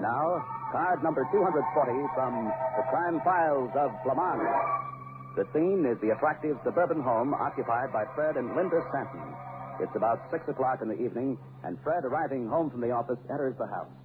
Now, card number 240 from the crime files of Flamand. The scene is the attractive suburban home occupied by Fred and Linda Stanton. It's about 6 o'clock in the evening, and Fred, arriving home from the office, enters the house.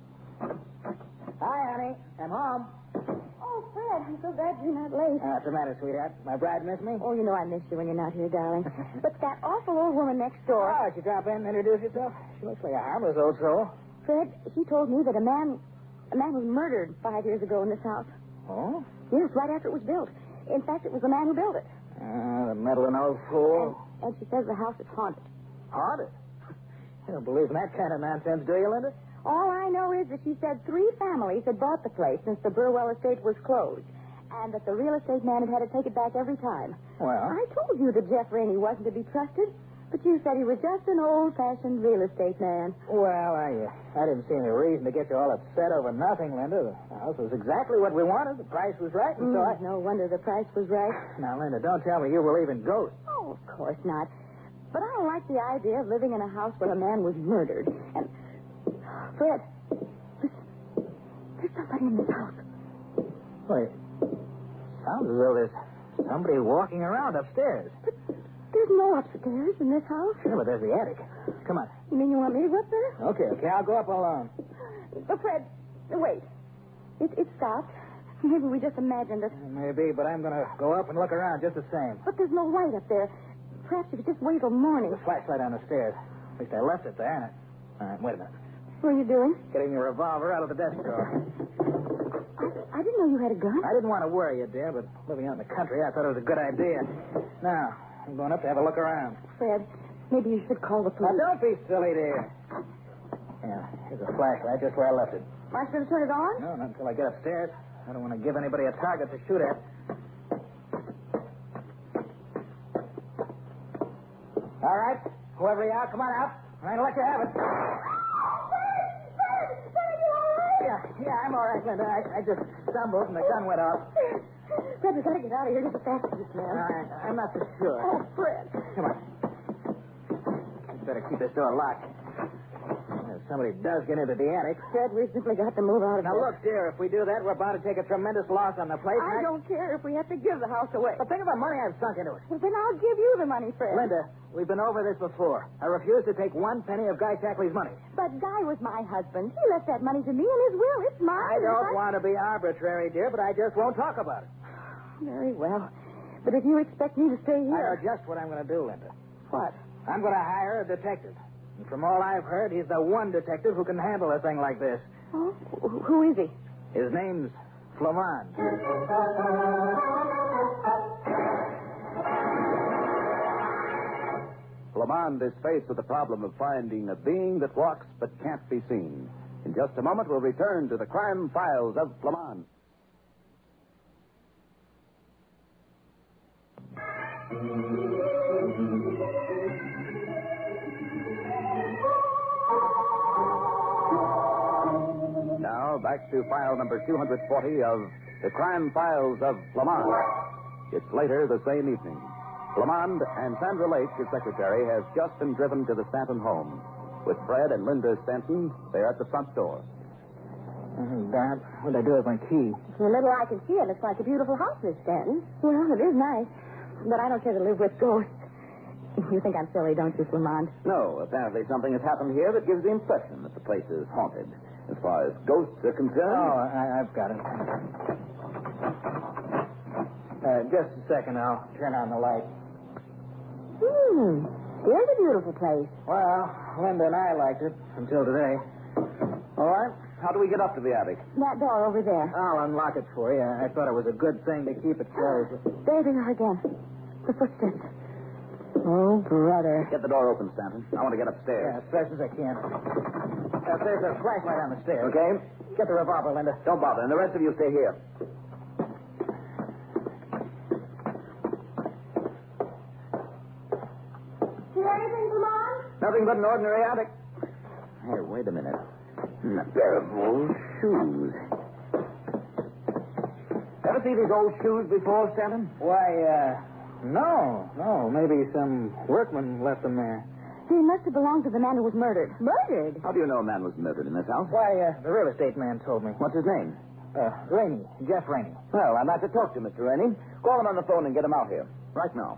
Hi, honey. I'm home. Oh, Fred, I'm so glad you're not late. What's the matter, sweetheart? My bride miss me? Oh, you know I miss you when you're not here, darling. But that awful old woman next door. Oh, did you drop in and introduce yourself? She looks like a harmless old soul. Fred, she told me that a man was murdered 5 years ago in this house. Oh? Yes, right after it was built. In fact, it was the man who built it. The meddling old fool. And she says the house is haunted. Haunted? You don't believe in that kind of nonsense, do you, Linda? All I know is that she said 3 families had bought the place since the Burwell estate was closed, and that the real estate man had to take it back every time. Well? I told you that Jeff Rainey wasn't to be trusted, but you said he was just an old-fashioned real estate man. Well, I didn't see any reason to get you all upset over nothing, Linda. The house was exactly what we wanted. The price was right, and so I... No wonder the price was right. Now, Linda, don't tell me you believe in ghosts. Oh, of course not. But I don't like the idea of living in a house where a man was murdered. And, Fred, listen. There's somebody in this house. Wait. Sounds as though there's somebody walking around upstairs. But there's no upstairs in this house. Sure, but there's the attic. Come on. You mean you want me to go up there? Okay, I'll go up alone. But, Fred, wait. It stopped. Maybe we just imagined it. Maybe, but I'm going to go up and look around just the same. But there's no light up there. Perhaps you could just wait till morning. There's a flashlight on the stairs. At least I left it there. All right, wait a minute. What are you doing? Getting your revolver out of the desk drawer. I didn't know you had a gun. I didn't want to worry you, dear, but living out in the country, I thought it was a good idea. Now, I'm going up to have a look around. Fred, maybe you should call the police. Now, don't be silly, dear. Yeah, here's a flashlight just where I left it. Am I supposed to turn it on? No, not until I get upstairs. I don't want to give anybody a target to shoot at. All right, whoever you are, come on out. I'm going to let you have it. Yeah, I'm all right, Linda. I just stumbled and the gun went off. Fred, we got to get out of here just as fast as we can. I'm not so sure. Oh, Fred. Come on. Better keep this door locked. If somebody does get into the attic. Fred, we simply got to move out of Now, here. look, dear, if we do that, we're bound to take a tremendous loss on the place. I don't care if we have to give the house away. But think of the money I've sunk into it. Well, then I'll give you the money, Fred. Linda, we've been over this before. I refuse to take 1 penny of Guy Shackley's money. But Guy was my husband. He left that money to me in his will. It's mine. I don't want to be arbitrary, dear, but I just won't talk about it. Very well. But if you expect me to stay I know here... just what I'm going to do, Linda. What? I'm going to hire a detective. And from all I've heard, he's the one detective who can handle a thing like this. Oh? Who is he? His name's Flamand. Flamand is faced with the problem of finding a being that walks but can't be seen. In just a moment, we'll return to the crime files of Flamand. Now, back to file number 240 of the crime files of Flamand. It's later the same evening. Flamand and Sandra Lake, his secretary, has just been driven to the Stanton home. With Fred and Linda Stanton, they're at the front door. Dad, what'd I do with my key? From the little I can see, it looks like a beautiful house, Miss Stanton. Well, it is nice. But I don't care to live with ghosts. You think I'm silly, don't you, Flamand? No, apparently something has happened here that gives the impression that the place is haunted. As far as ghosts are concerned... Oh, I've got it. Just a second, I'll turn on the light. Here's a beautiful place. Well, Linda and I liked it until today. All right. How do we get up to the attic? That door over there. I'll unlock it for you. I thought it was a good thing to keep it closed. There they are again. The footsteps. Oh, brother. Get the door open, Stanton. I want to get upstairs. Yeah, as fast as I can. There's a flashlight on the stairs. Okay. Get the revolver, Linda. Don't bother, and the rest of you stay here. See anything, Flamand? Nothing but an ordinary attic. Hey, wait a minute. A pair of old shoes. Ever see these old shoes before, Stanton? Why, no. Maybe some workman left them there. They must have belonged to the man who was murdered. Murdered? How do you know a man was murdered in this house? Why, the real estate man told me. What's his name? Rainey. Jeff Rainey. Well, I'd like to talk to Mr. Rainey. Call him on the phone and get him out here. Right now.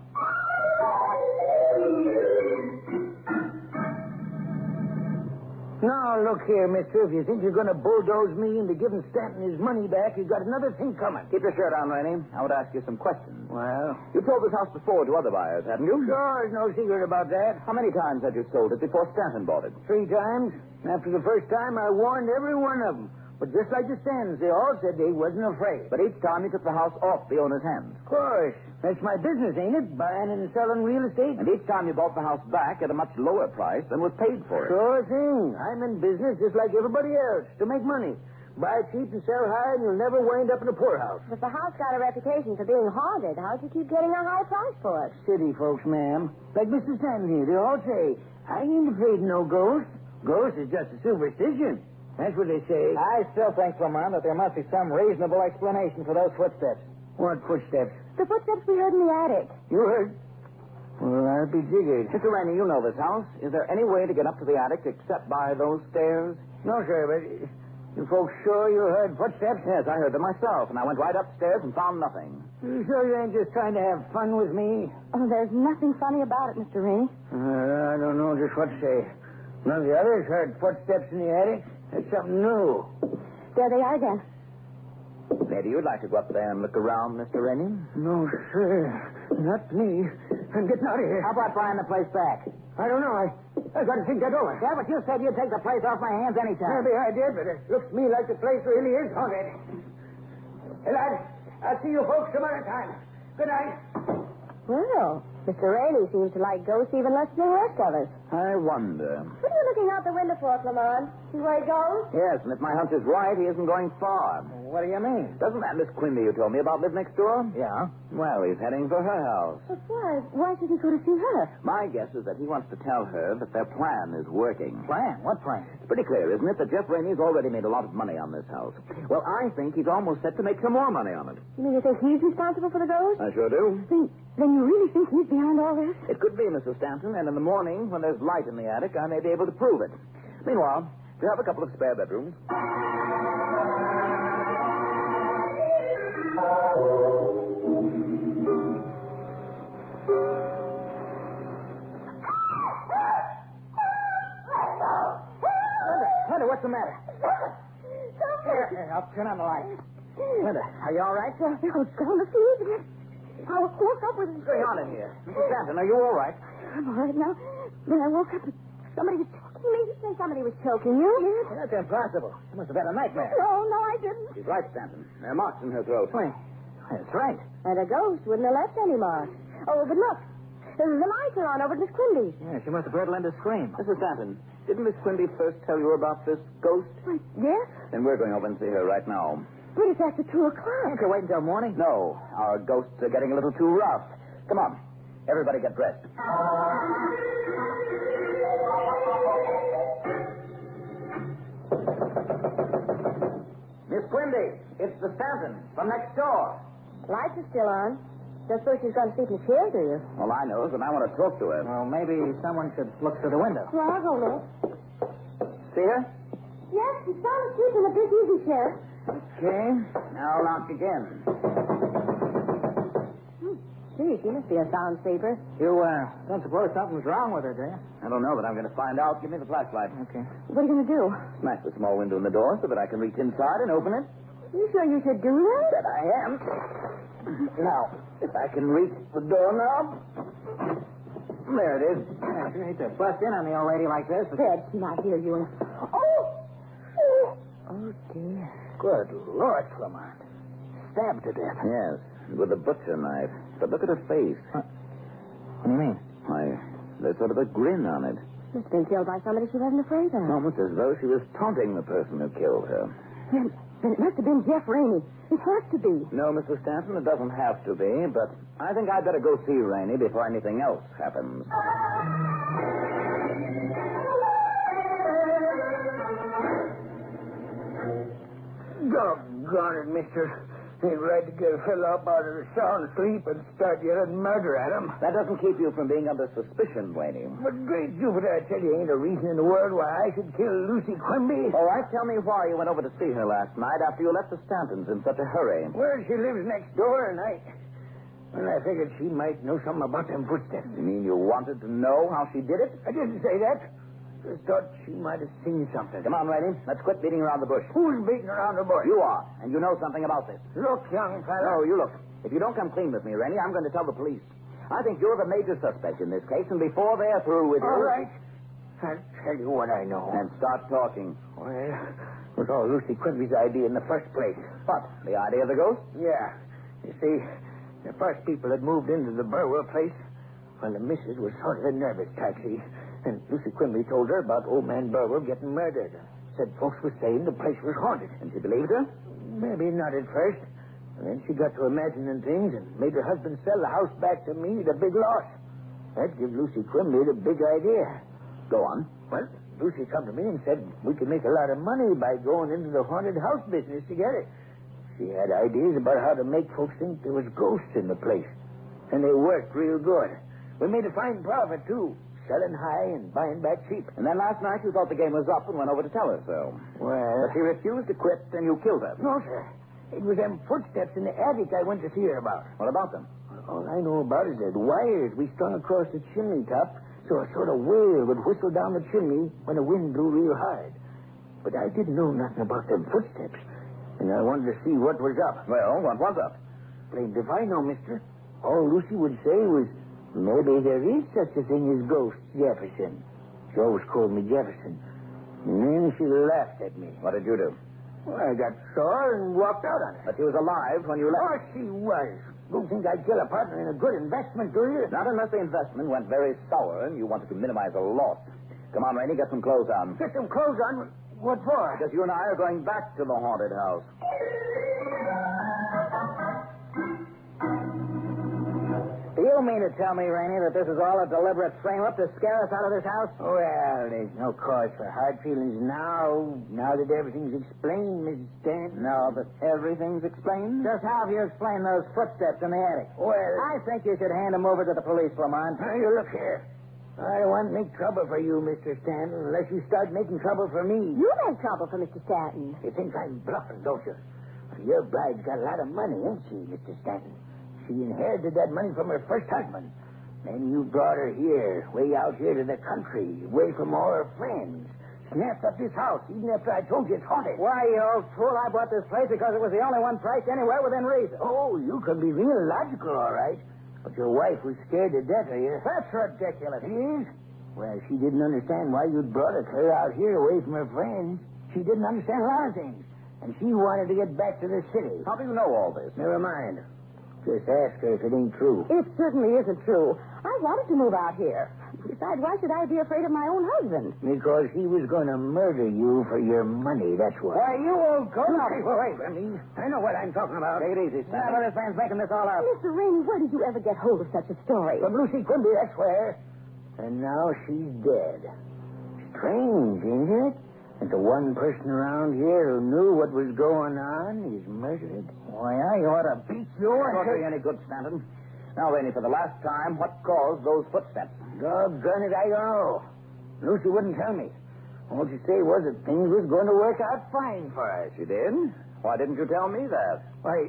Now, look here, mister. If you think you're going to bulldoze me into giving Stanton his money back, you've got another thing coming. Keep your shirt on, Rainey. I would ask you some questions. Well, You sold this house before to other buyers, hadn't you? sure, there's no secret about that. How many times had you sold it before Stanton bought it? 3 times. After the first time, I warned every one of them. But just like the Stantons, they all said they wasn't afraid. But each time you took the house off the owner's hands. Of course. That's my business, ain't it? Buying and selling real estate. And each time you bought the house back at a much lower price than was paid for it. Sure thing. I'm in business just like everybody else, to make money. Buy cheap and sell high, and you'll never wind up in a poorhouse. But the house got a reputation for being haunted. How'd you keep getting a high price for it? City folks, ma'am. Like Mr. Stanton here, they all say, I ain't afraid of no ghost. Ghost is just a superstition. That's what they say. I still think, Lamont, that there must be some reasonable explanation for those footsteps. What footsteps? The footsteps we heard in the attic. You heard? Well, I'll be jiggered. Mr. Rainey, you know this house. Is there any way to get up to the attic except by those stairs? No, sir, but you folks sure you heard footsteps? Yes, I heard them myself, and I went right upstairs and found nothing. You sure you ain't just trying to have fun with me? Oh, there's nothing funny about it, Mr. Rainey. I don't know just what to say. None of the others heard footsteps in the attic. That's something new. There they are again. Maybe you'd like to go up there and look around, Mr. Rainey? No, sir. Not me. I'm getting out of here. How about buying the place back? I don't know. I got to think that over. Yeah, but you said you'd take the place off my hands anytime. Maybe I did, but it looks to me like the place really is haunted. Hey, lads, I'll see you folks some other time. Good night. Well, Mr. Rainey seems to like ghosts even less than the rest of us. I wonder. What are you looking out the window for, Clement? See where he goes? Yes, and if my hunch is right, he isn't going far. What do you mean? Doesn't that Miss Quimby you told me about live next door? Yeah. Well, he's heading for her house. But why? Why should he go to see her? My guess is that he wants to tell her that their plan is working. Plan? What plan? It's pretty clear, isn't it, that Jeff Rainey's already made a lot of money on this house? Well, I think he's almost set to make some more money on it. You mean you think he's responsible for the ghost? I sure do. Then you really think he's behind all this? It could be, Mrs. Stanton, and in the morning, when there's light in the attic, I may be able to prove it. Meanwhile, do you have a couple of spare bedrooms? Linda, what's the matter? Here, I'll turn on the light. Linda, are you all right? I was going to sleep. I woke up with... What's going on in here? Mrs. Stanton, are you all right? I'm all right now. Then I woke up and somebody was choking me. You say somebody was choking you? Yes. That's impossible. You must have had a nightmare. No, I didn't. She's right, Stanton. There are marks in her throat. Wait. That's right. And a ghost wouldn't have left any marks. Oh, but look. The lights are on over at Miss Quimby's. Yeah, she must have heard Linda scream. Mrs. Stanton, didn't Miss Quimby first tell you about this ghost? Yes? Then we're going over and see her right now. But it's after 2 o'clock. Can't you wait until morning? No, our ghosts are getting a little too rough. Come on. Everybody get dressed. Miss Quimby, it's the Stanton from next door. Lights are still on. Don't suppose she's going to sleep in the chair, do you? All I know is that I want to talk to her. Well, maybe someone should look through the window. Well, I'll go look. See her? Yes, she's sound asleep in the big easy chair. Okay. Now I'll knock again. Gee, she must be a sound sleeper. You, don't suppose something's wrong with her, do you? I don't know, but I'm going to find out. Give me the flashlight. Okay. What are you going to do? Smash the small window in the door so that I can reach inside and open it. You sure you should do that? That I am. Now, if I can reach the doorknob. There it is. Yeah, you hate to bust in on the old lady like this. But... Fred, she's not here, you. Oh, dear. Good Lord, Clement. Stabbed to death. Yes, with a butcher knife. But look at her face. What do you mean? Why, there's sort of a grin on it. She's been killed by somebody she wasn't afraid of. Almost as though she was taunting the person who killed her. Then it must have been Jeff Rainey. It has to be. No, Mrs. Stanton, it doesn't have to be, but I think I'd better go see Rainey before anything else happens. Doggone it, mister. Ain't right to get a fellow up out of the sound sleep and start yelling murder at him. That doesn't keep you from being under suspicion, Rainey. But great Jupiter, I tell you, ain't a reason in the world why I should kill Lucy Quimby. All right, tell me why you went over to see her last night after you left the Stantons in such a hurry. Well, she lives next door, and I figured she might know something about them footsteps. You mean you wanted to know how she did it? I didn't say that. Just thought she might have seen something. Come on, Rainey. Let's quit beating around the bush. Who's beating around the bush? You are, and you know something about this. Look, young fella. No, you look. If you don't come clean with me, Rainey, I'm going to tell the police. I think you're the major suspect in this case, and before they're through with you... All right. I'll tell you what I know. And start talking. Well, it was all Lucy Quimby's idea in the first place. What? The idea of the ghost? Yeah. You see, the first people that moved into the Burwell place, well, the missus was sort of a nervous type, see? And Lucy Quimby told her about old man Burwell getting murdered. Said folks were saying the place was haunted. And she believed her? Maybe not at first. And then she got to imagining things and made her husband sell the house back to me at a big loss. That gave Lucy Quimby the big idea. Go on. Well, Lucy come to me and said we could make a lot of money by going into the haunted house business together. She had ideas about how to make folks think there was ghosts in the place. And they worked real good. We made a fine profit, too. Selling high and buying back cheap. And then last night you thought the game was up and went over to tell her so. Well... But she refused to quit, and you killed her. No, sir. It was them footsteps in the attic I went to see her about. What about them? All I know about is that wires we strung across the chimney top so a sort of wail would whistle down the chimney when the wind blew real hard. But I didn't know nothing about them footsteps, and I wanted to see what was up. Well, what was up? Blamed if I know, mister. All Lucy would say was, maybe there is such a thing as ghosts, Jefferson. She always called me Jefferson. And then she laughed at me. What did you do? Well, I got sore and walked out on her. But she was alive when you Of left. course she was. Don't think I'd kill a partner in a good investment, do you? Not unless the investment went very sour and you wanted to minimize a loss. Come on, Rainey, get some clothes on. Get some clothes on? What for? Because you and I are going back to the haunted house. Do you mean to tell me, Rainey, that this is all a deliberate frame-up to scare us out of this house? Well, there's no cause for hard feelings now that everything's explained, Mrs. Stanton. No, but Everything's explained? just how have you explained those footsteps in the attic? Well, I think you should hand them over to the police, Lamont. now you look here. I don't want to make trouble for you, Mr. Stanton, unless you start making trouble for me. You make trouble for Mr. Stanton. You think I'm bluffing, don't you? Your bride's got a lot of money, ain't she, Mr. Stanton? She inherited that money from her first husband. Then you brought her here, way out here to the country, away from all her friends. Snapped up this house, even after I told you it's haunted. Why, you old fool, I bought this place because it was the only one priced anywhere within reason. Oh, you can be real logical, all right. But your wife was scared to death of you. That's ridiculous. It is? Well, she didn't understand why you'd brought her clear out here away from her friends. She didn't understand a lot of things. And she wanted to get back to the city. How do you know all this? Never mind. Just ask her if it ain't true. It certainly isn't true. I wanted to move out here. Besides, why should I be afraid of my own husband? Because he was going to murder you for your money, that's why. Why, you old goat. Wait, Remy. I know what I'm talking about. Take it easy, Now, Stanton. this man's making this all up. Mr. Rainey, where did you ever get hold of such a story? From Lucy Quimby, that's where. And now she's dead. Strange, isn't it? That the one person around here who knew what was going on is murdered. Why, I ought to beat you. Won't do you any good, Stanton. Now, Rainey, for the last time, what caused those footsteps? Doggone it, I don't know. Lucy wouldn't tell me. All she said was that things was going to work out fine for us. She did? Why didn't you tell me that? Why,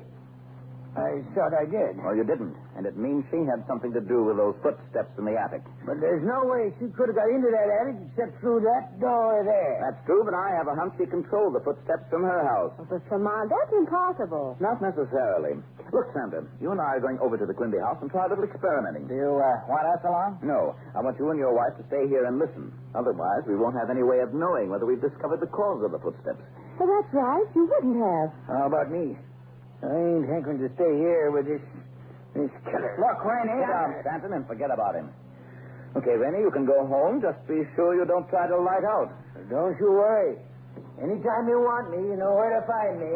I thought I did. Well, you didn't. And it means she had something to do with those footsteps in the attic. But there's no way she could have got into that attic except through that door there. That's true, but I have a hunch she controlled the footsteps from her house. But, Lamont, that's impossible. Not necessarily. Look, Sandra, you and I are going over to the Quimby house and try a little experimenting. Do you want us along? No, I want you and your wife to stay here and listen. Otherwise, we won't have any way of knowing whether we've discovered the cause of the footsteps. Well, that's right. You wouldn't have. How about me? I ain't hankering to stay here with this killer. Look, Rainey. Sit down, Stanton, and forget about him. Okay, Rainey, you can go home. Just be sure you don't try to light out. Don't you worry. Anytime you want me, you know where to find me.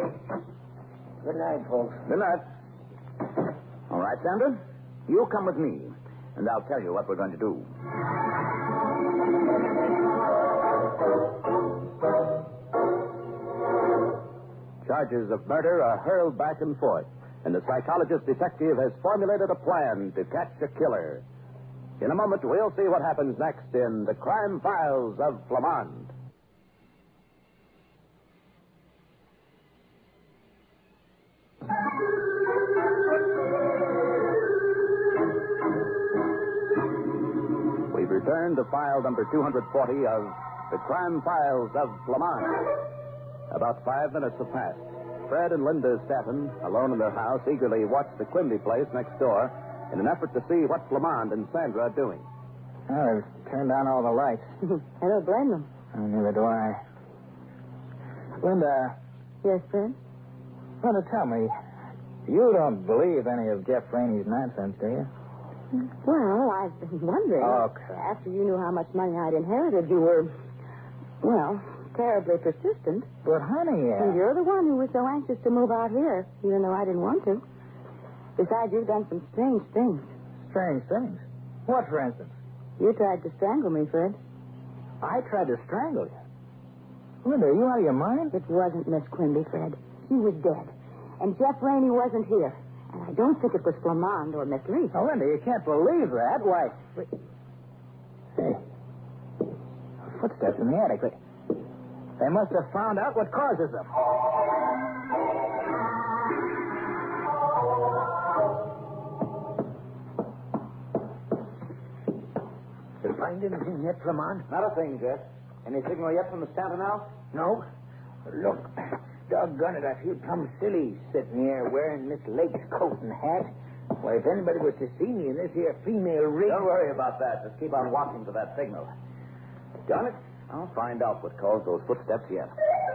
Good night, folks. Good night. All right, Sandra, you come with me, and I'll tell you what we're going to do. Charges of murder are hurled back and forth, and the psychologist detective has formulated a plan to catch a killer. In a moment, we'll see what happens next in The Crime Files of Flamand. We've returned to file number 240 of The Crime Files of Flamand. About 5 minutes have passed. Fred and Linda Staton, alone in their house, eagerly watch the Quimby place next door in an effort to see what Flamand and Sandra are doing. Oh, they've turned on all the lights. I don't blame them. Oh, neither do I. Linda, Yes, Fred? Linda, tell me, you don't believe any of Jeff Rainey's nonsense, do you? Well, I've been wondering. Okay. After you knew how much money I'd inherited, you were, well, terribly persistent. But, honey, And you're the one who was so anxious to move out here, even though I didn't want to. Besides, you've done some strange things. strange things. What, for instance? You tried to strangle me, Fred. I tried to strangle you. Linda, are you out of your mind? It wasn't Miss Quimby, Fred. She was dead. And Jeff Rainey wasn't here. And I don't think it was Flamand or Miss Lee. Oh, Linda, you can't believe that. Why? Hey. Footsteps in the attic. They must have found out what causes them. You find anything yet, Flamand? Not a thing, Jeff. Any signal yet from the Stanton house? No. Look, doggone it, I feel plumb silly sitting here wearing Miss Lake's coat and hat. Why, if anybody was to see me in this here female rig... Don't worry about that. Just keep on walking to that signal. Done it? I'll find out what caused those footsteps yet.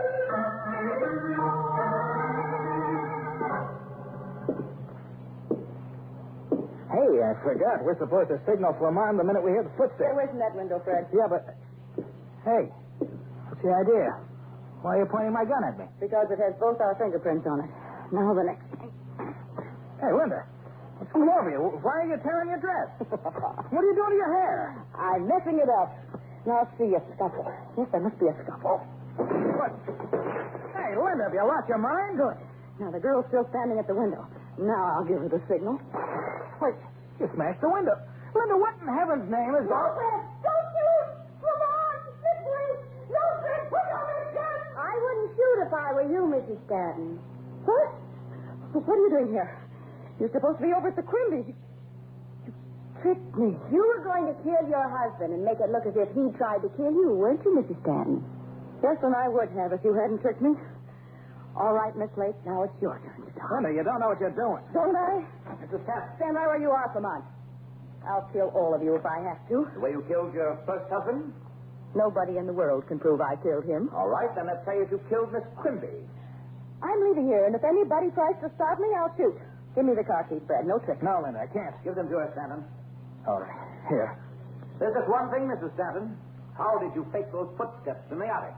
Hey, I forgot. We're supposed to signal Flamand the minute we hear the footsteps. Stay away from that window, Fred. Yeah, but... Hey, what's the idea? Why are you pointing my gun at me? Because it has both our fingerprints on it. Now the next thing. Hey, Linda, what's come over you? Why are you tearing your dress? What are you doing to your hair? I'm messing it up. Now, see a scuffle. Yes, there must be a scuffle. What? Hey, Linda, have you lost your mind? Good. Now, the girl's still standing at the window. Now I'll give her the signal. Wait, you smashed the window. Linda, what in heaven's name is... No, Fred! Don't shoot! Come on! Miss Lee! No, Fred! Put down that gun! I wouldn't shoot if I were you, Mrs. Stanton. What? What are you doing here? You're supposed to be over at the Quimbys. You tricked me. You were going to kill your husband and make it look as if he tried to kill you, weren't you, Mrs. Stanton? Yes, and I would have if you hadn't tricked me. All right, Miss Lake, now it's your turn to talk. Linda, you don't know what you're doing. Don't I? Mrs. Stanton. Stand right where you are, Flamand. I'll kill all of you if I have to. The way you killed your first husband? Nobody in the world can prove I killed him. All right, then let's say if you killed Miss Quimby. I'm leaving here, and if anybody tries to stop me, I'll shoot. Give me the car keys, Fred. No trick. No, Linda, I can't. Give them to her, Stanton. All right, here. There's just one thing, Mrs. Stanton. How did you fake those footsteps in the attic?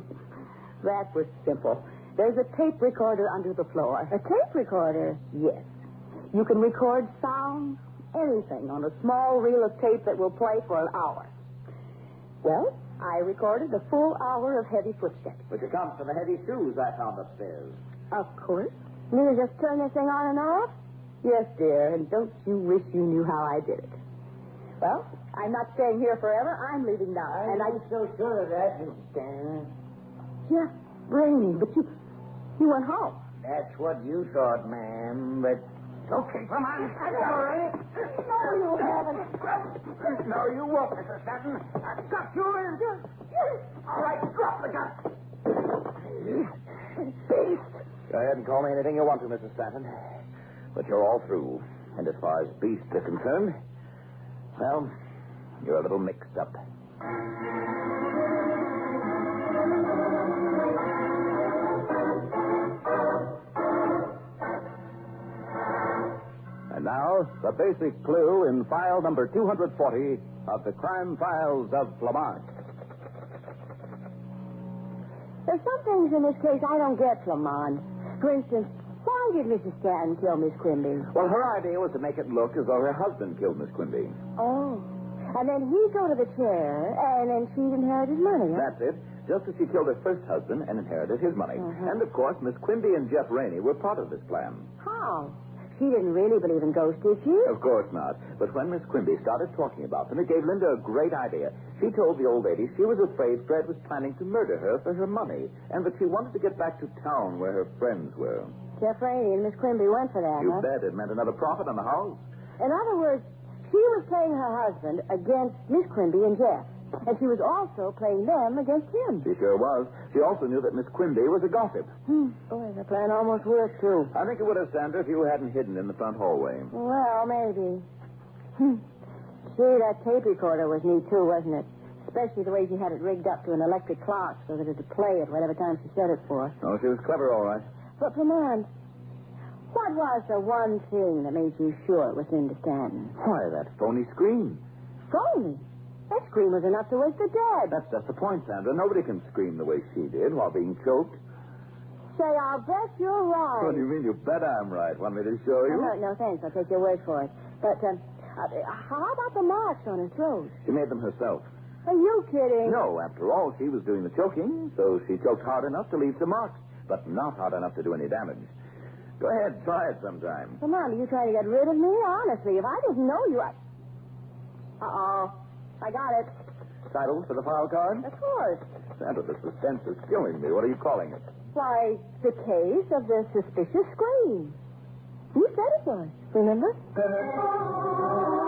That was simple. There's a tape recorder under the floor. A tape recorder? Yes. You can record sound, anything, on a small reel of tape that will play for an hour. Well, I recorded a full hour of heavy footsteps. Which accounts for the heavy shoes I found upstairs. Of course. You just turn this thing on and off? Yes, dear, and don't you wish you knew how I did it? Well, I'm not staying here forever. I'm leaving now. And I'm so sure of that, Mrs. Stanton. Jeff Rainey, but you went home. That's what you thought, ma'am, but... Okay, come on. All right. No, you haven't. No, you won't, Mrs. Stanton. I've got you. All right, drop the gun. Beast. Go ahead and call me anything you want to, Mrs. Stanton. But you're all through. And as far as beasts are concerned, well, you're a little mixed up. And now, the basic clue in file number 240 of the Crime Files of Flamand. There's some things in this case I don't get, Flamand. For instance, why did Mrs. Stanton kill Miss Quimby? Well, her idea was to make it look as though her husband killed Miss Quimby. Oh. And then he'd go to the chair, and then she'd inherit his money, huh? That's it. just as she killed her first husband and inherited his money. And, of course, Miss Quimby and Jeff Rainey were part of this plan. How? She didn't really believe in ghosts, did she? Of course not. But when Miss Quimby started talking about them, it gave Linda a great idea. She told the old lady she was afraid Fred was planning to murder her for her money, and that she wanted to get back to town where her friends were. Jeff Rainey and Miss Quimby went for that, You huh? bet. It meant another profit on the house. In other words, she was playing her husband against Miss Quimby and Jeff. And she was also playing them against him. She sure was. She also knew that Miss Quimby was a gossip. Boy, the plan almost worked, too. I think it would have, Sandra, if you hadn't hidden in the front hallway. Well, maybe. Gee, that tape recorder was neat, too, wasn't it? Especially the way she had it rigged up to an electric clock so that it would play at whatever time she set it for. Oh, she was clever, all right. But, Lamont, what was the one thing that made you sure it was Linda Stanton? Why, that phony scream. Phony? That scream was enough to wake the dead. That's just the point, Sandra. Nobody can scream the way she did while being choked. Say, I'll bet you're right. What do you mean? You bet I'm right. Want me to show you? No, thanks. I'll take your word for it. But, how about the marks on her throat? She made them herself. Are you kidding? No, after all, she was doing the choking, so she choked hard enough to leave some marks, but not hard enough to do any damage. Go ahead, try it sometime. Come on, are you trying to get rid of me? Honestly, if I didn't know you, Uh-oh. I got it. Title for the file card? Of course. Sandra, the suspense is killing me. What are you calling it? Why, the case of the suspicious scream. You said it was, remember?